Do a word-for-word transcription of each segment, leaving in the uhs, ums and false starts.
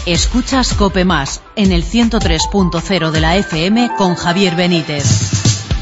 Escuchas COPE Más en el ciento tres punto cero de la F M con Javier Benítez.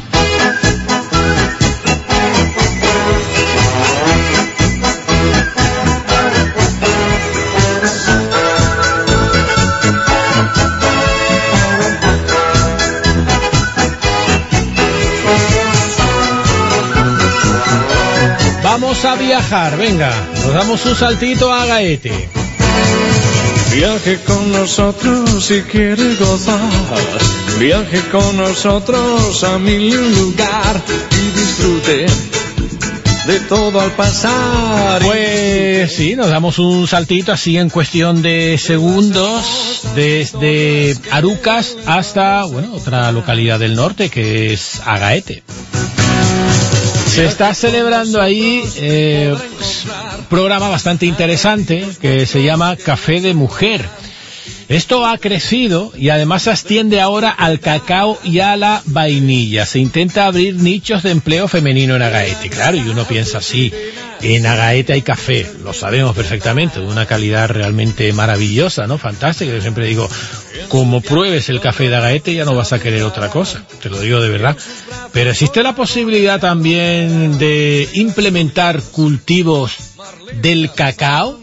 Vamos a viajar, venga, nos damos un saltito a Agaete. Viaje con nosotros si quiere gozar, viaje con nosotros a mil lugar y disfrute de todo al pasar. Pues sí, nos damos un saltito así en cuestión de segundos, desde Arucas hasta, bueno, otra localidad del norte que es Agaete. Se está celebrando ahí eh, un programa bastante interesante que se llama Café de Mujer. Esto ha crecido y además se extiende ahora al cacao y a la vainilla. Se intenta abrir nichos de empleo femenino en Agaete. Claro, y uno piensa así, en Agaete hay café, lo sabemos perfectamente, de una calidad realmente maravillosa, ¿no? Fantástica. Yo siempre digo, como pruebes el café de Agaete ya no vas a querer otra cosa, te lo digo de verdad. Pero existe la posibilidad también de implementar cultivos del cacao.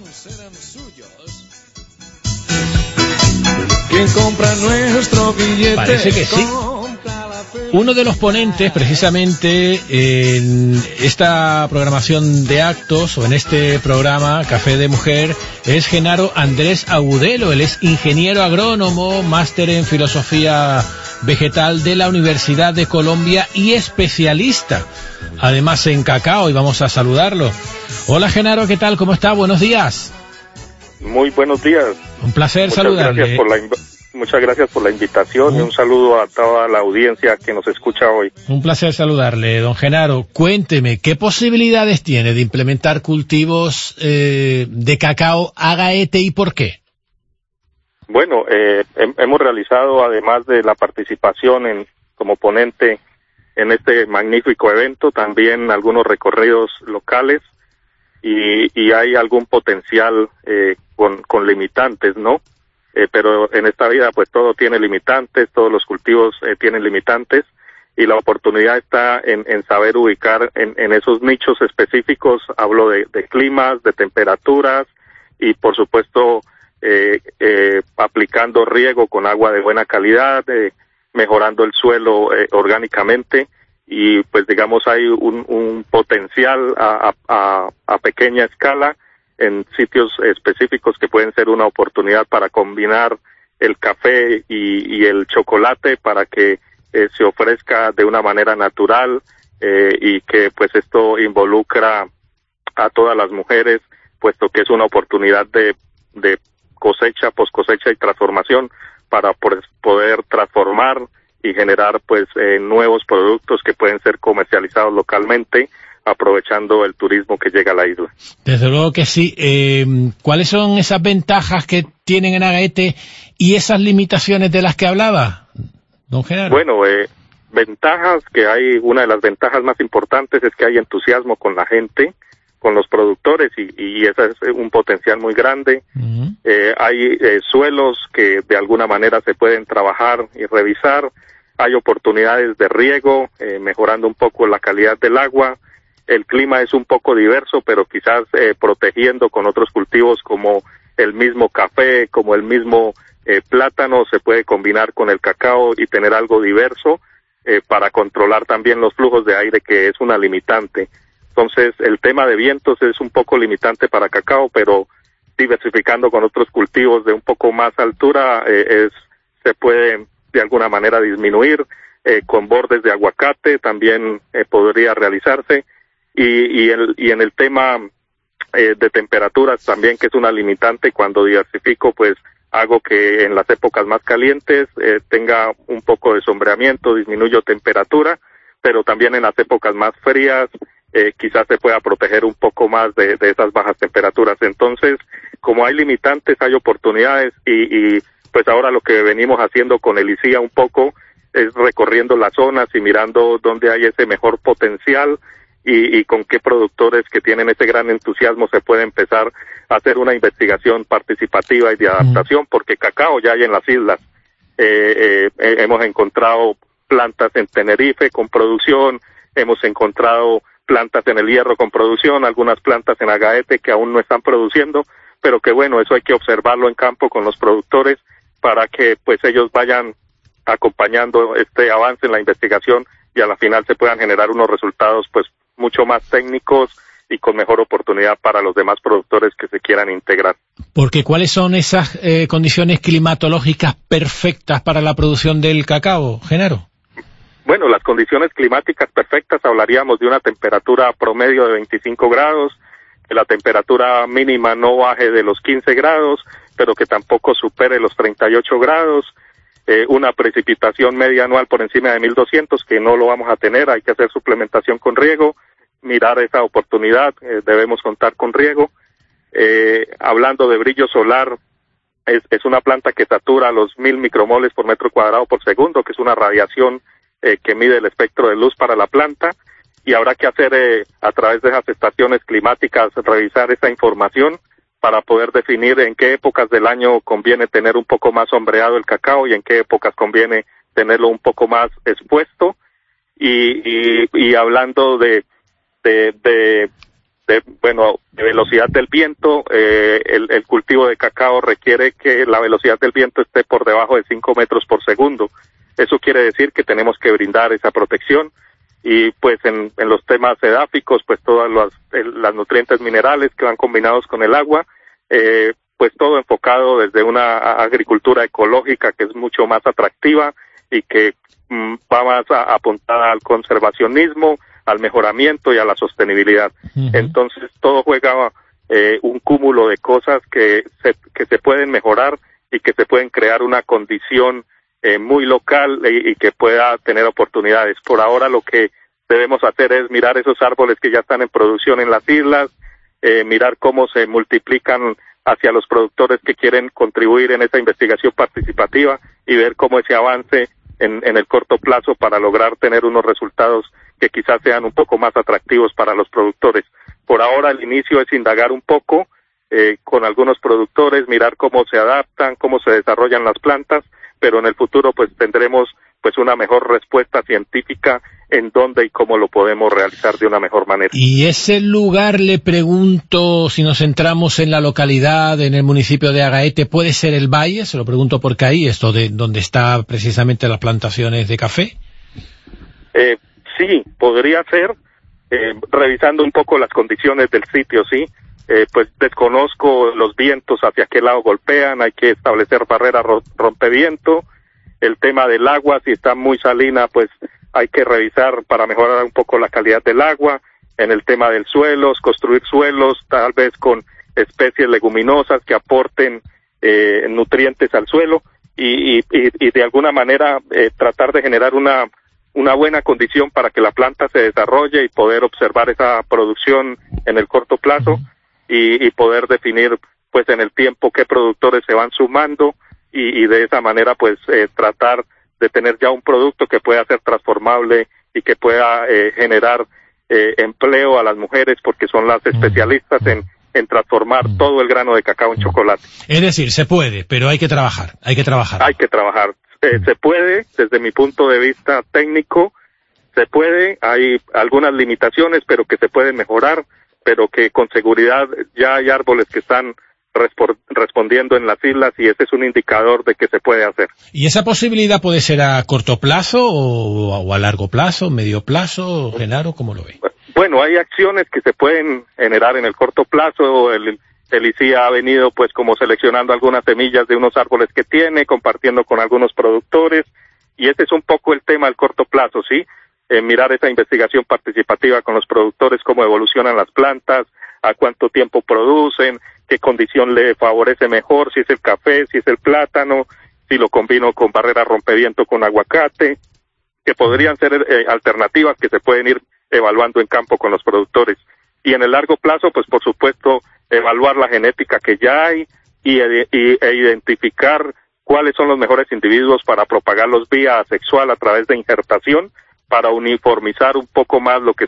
¿Quién compra nuestro billete? Parece que sí. Uno de los ponentes, precisamente, en esta programación de actos, o en este programa, Café de Mujer, es Genaro Andrés Agudelo. Él es ingeniero agrónomo, máster en filosofía vegetal de la Universidad de Colombia y especialista, además, en cacao, y vamos a saludarlo. Hola, Genaro, ¿qué tal? ¿Cómo está? Buenos días. Muy buenos días. Un placer Muchas saludarle. Gracias por la inv- muchas gracias por la invitación uh. y un saludo a toda la audiencia que nos escucha hoy. Un placer saludarle, don Genaro. Cuénteme, ¿qué posibilidades tiene de implementar cultivos eh, de cacao Agaete y por qué? Bueno, eh, he- hemos realizado, además de la participación en como ponente en este magnífico evento, también algunos recorridos locales y, y hay algún potencial eh, con, con limitantes, ¿no? Eh, pero en esta vida pues todo tiene limitantes, todos los cultivos eh, tienen limitantes y la oportunidad está en, en saber ubicar en, en esos nichos específicos. Hablo de, de climas, de temperaturas y por supuesto eh, eh, aplicando riego con agua de buena calidad, eh, mejorando el suelo eh, orgánicamente y pues digamos hay un, un potencial a, a, a pequeña escala en sitios específicos que pueden ser una oportunidad para combinar el café y, y el chocolate para que eh, se ofrezca de una manera natural eh, y que pues esto involucra a todas las mujeres, puesto que es una oportunidad de, de cosecha, post cosecha y transformación para pues, poder transformar y generar pues eh, nuevos productos que pueden ser comercializados localmente, aprovechando el turismo que llega a la isla. Desde luego que sí. Eh, ¿Cuáles son esas ventajas que tienen en Agaete y esas limitaciones de las que hablaba, don Genaro? Bueno, eh, ventajas que hay, una de las ventajas más importantes es que hay entusiasmo con la gente, con los productores y, y ese es un potencial muy grande. Uh-huh. Eh, hay eh, suelos que de alguna manera se pueden trabajar y revisar. Hay oportunidades de riego, eh, mejorando un poco la calidad del agua. El clima es un poco diverso, pero quizás eh, protegiendo con otros cultivos como el mismo café, como el mismo eh, plátano, se puede combinar con el cacao y tener algo diverso eh, para controlar también los flujos de aire, que es una limitante. Entonces, el tema de vientos es un poco limitante para cacao, pero diversificando con otros cultivos de un poco más altura, eh, es se puede de alguna manera disminuir. Eh, con bordes de aguacate también eh, podría realizarse. Y, y, el, y en el tema eh, de temperaturas también, que es una limitante, cuando diversifico, pues hago que en las épocas más calientes eh, tenga un poco de sombreamiento, disminuyo temperatura, pero también en las épocas más frías eh, quizás se pueda proteger un poco más de, de esas bajas temperaturas. Entonces, como hay limitantes, hay oportunidades y, y pues ahora lo que venimos haciendo con el I C I A un poco es recorriendo las zonas y mirando dónde hay ese mejor potencial y, y con qué productores que tienen ese gran entusiasmo se puede empezar a hacer una investigación participativa y de adaptación, porque cacao ya hay en las islas. Eh, eh, hemos encontrado plantas en Tenerife con producción, hemos encontrado plantas en el Hierro con producción, algunas plantas en Agaete que aún no están produciendo, pero que bueno, eso hay que observarlo en campo con los productores para que pues ellos vayan acompañando este avance en la investigación y a la final se puedan generar unos resultados pues mucho más técnicos y con mejor oportunidad para los demás productores que se quieran integrar. Porque ¿cuáles son esas eh, condiciones climatológicas perfectas para la producción del cacao, Genaro? Bueno, las condiciones climáticas perfectas hablaríamos de una temperatura promedio de veinticinco grados, que la temperatura mínima no baje de los quince grados, pero que tampoco supere los treinta y ocho grados, eh, una precipitación media anual por encima de mil doscientos, que no lo vamos a tener, hay que hacer suplementación con riego, mirar esa oportunidad, eh, debemos contar con riego. Eh, hablando de brillo solar, es, es una planta que satura los mil micromoles por metro cuadrado por segundo, que es una radiación eh, que mide el espectro de luz para la planta, y habrá que hacer eh, a través de esas estaciones climáticas, revisar esa información para poder definir en qué épocas del año conviene tener un poco más sombreado el cacao y en qué épocas conviene tenerlo un poco más expuesto. Y, y, y hablando de, de, de, de, bueno, de velocidad del viento, eh, el, el cultivo de cacao requiere que la velocidad del viento esté por debajo de cinco metros por segundo. Eso quiere decir que tenemos que brindar esa protección. Y pues en, en los temas edáficos, pues todas las, el, las nutrientes minerales que van combinados con el agua, eh, pues todo enfocado desde una agricultura ecológica que es mucho más atractiva y que mm, va más a, apuntada al conservacionismo, al mejoramiento y a la sostenibilidad. Uh-huh. Entonces todo juega eh, un cúmulo de cosas que se, que se pueden mejorar y que se pueden crear una condición Eh, muy local y, y que pueda tener oportunidades. Por ahora lo que debemos hacer es mirar esos árboles que ya están en producción en las islas, eh, mirar cómo se multiplican hacia los productores que quieren contribuir en esa investigación participativa y ver cómo ese avance en, en el corto plazo para lograr tener unos resultados que quizás sean un poco más atractivos para los productores. Por ahora el inicio es indagar un poco eh, con algunos productores, mirar cómo se adaptan, cómo se desarrollan las plantas, pero en el futuro pues tendremos pues una mejor respuesta científica en dónde y cómo lo podemos realizar de una mejor manera. Y ese lugar, le pregunto, si nos centramos en la localidad, en el municipio de Agaete, ¿puede ser el Valle? Se lo pregunto porque ahí, esto de donde está precisamente las plantaciones de café. Eh, sí, podría ser, eh, revisando un poco las condiciones del sitio, sí. Eh, pues desconozco los vientos hacia qué lado golpean, hay que establecer barreras rompeviento, el tema del agua, si está muy salina, pues hay que revisar para mejorar un poco la calidad del agua, en el tema del suelos, construir suelos, tal vez con especies leguminosas que aporten eh, nutrientes al suelo, y, y, y de alguna manera eh, tratar de generar una, una buena condición para que la planta se desarrolle y poder observar esa producción en el corto plazo. Y, y poder definir pues en el tiempo qué productores se van sumando y, y de esa manera pues eh, tratar de tener ya un producto que pueda ser transformable y que pueda eh, generar eh, empleo a las mujeres, porque son las especialistas en, en transformar todo el grano de cacao en chocolate. Es decir, se puede, pero hay que trabajar, hay que trabajar. Hay que trabajar. Eh, se puede, desde mi punto de vista técnico, se puede, hay algunas limitaciones, pero que se pueden mejorar, pero que con seguridad ya hay árboles que están respo- respondiendo en las islas y ese es un indicador de que se puede hacer. ¿Y esa posibilidad puede ser a corto plazo o, o a largo plazo, medio plazo, Genaro? ¿Cómo lo ve? Bueno, hay acciones que se pueden generar en el corto plazo. El, el I C I A ha venido pues como seleccionando algunas semillas de unos árboles que tiene, compartiendo con algunos productores y ese es un poco el tema del corto plazo, ¿sí? Eh, mirar esa investigación participativa con los productores, cómo evolucionan las plantas, a cuánto tiempo producen, qué condición le favorece mejor, si es el café, si es el plátano, si lo combino con barrera rompeviento con aguacate, que podrían ser eh, alternativas que se pueden ir evaluando en campo con los productores. Y en el largo plazo, pues por supuesto, evaluar la genética que ya hay y, y, e identificar cuáles son los mejores individuos para propagarlos vía asexual a través de injertación, para uniformizar un poco más lo que se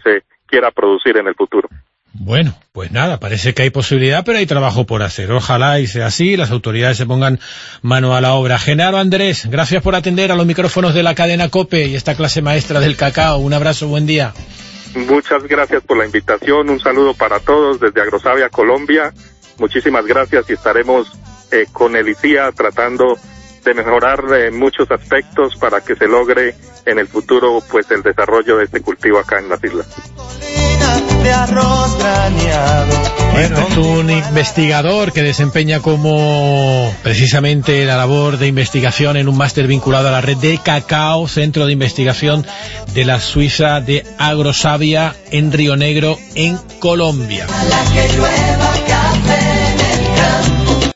quiera producir en el futuro. Bueno, pues nada, parece que hay posibilidad, pero hay trabajo por hacer. Ojalá y sea así, las autoridades se pongan mano a la obra. Genaro Andrés, gracias por atender a los micrófonos de la cadena COPE y esta clase maestra del cacao. Un abrazo, buen día. Muchas gracias por la invitación, un saludo para todos desde Agrosavia, Colombia. Muchísimas gracias y estaremos eh, con el I C I A tratando de mejorar eh, muchos aspectos para que se logre en el futuro pues el desarrollo de este cultivo acá en las islas. Bueno, es un investigador que desempeña como precisamente la labor de investigación en un máster vinculado a la red de cacao, centro de investigación de la Suiza de Agrosavia en Río Negro, en Colombia.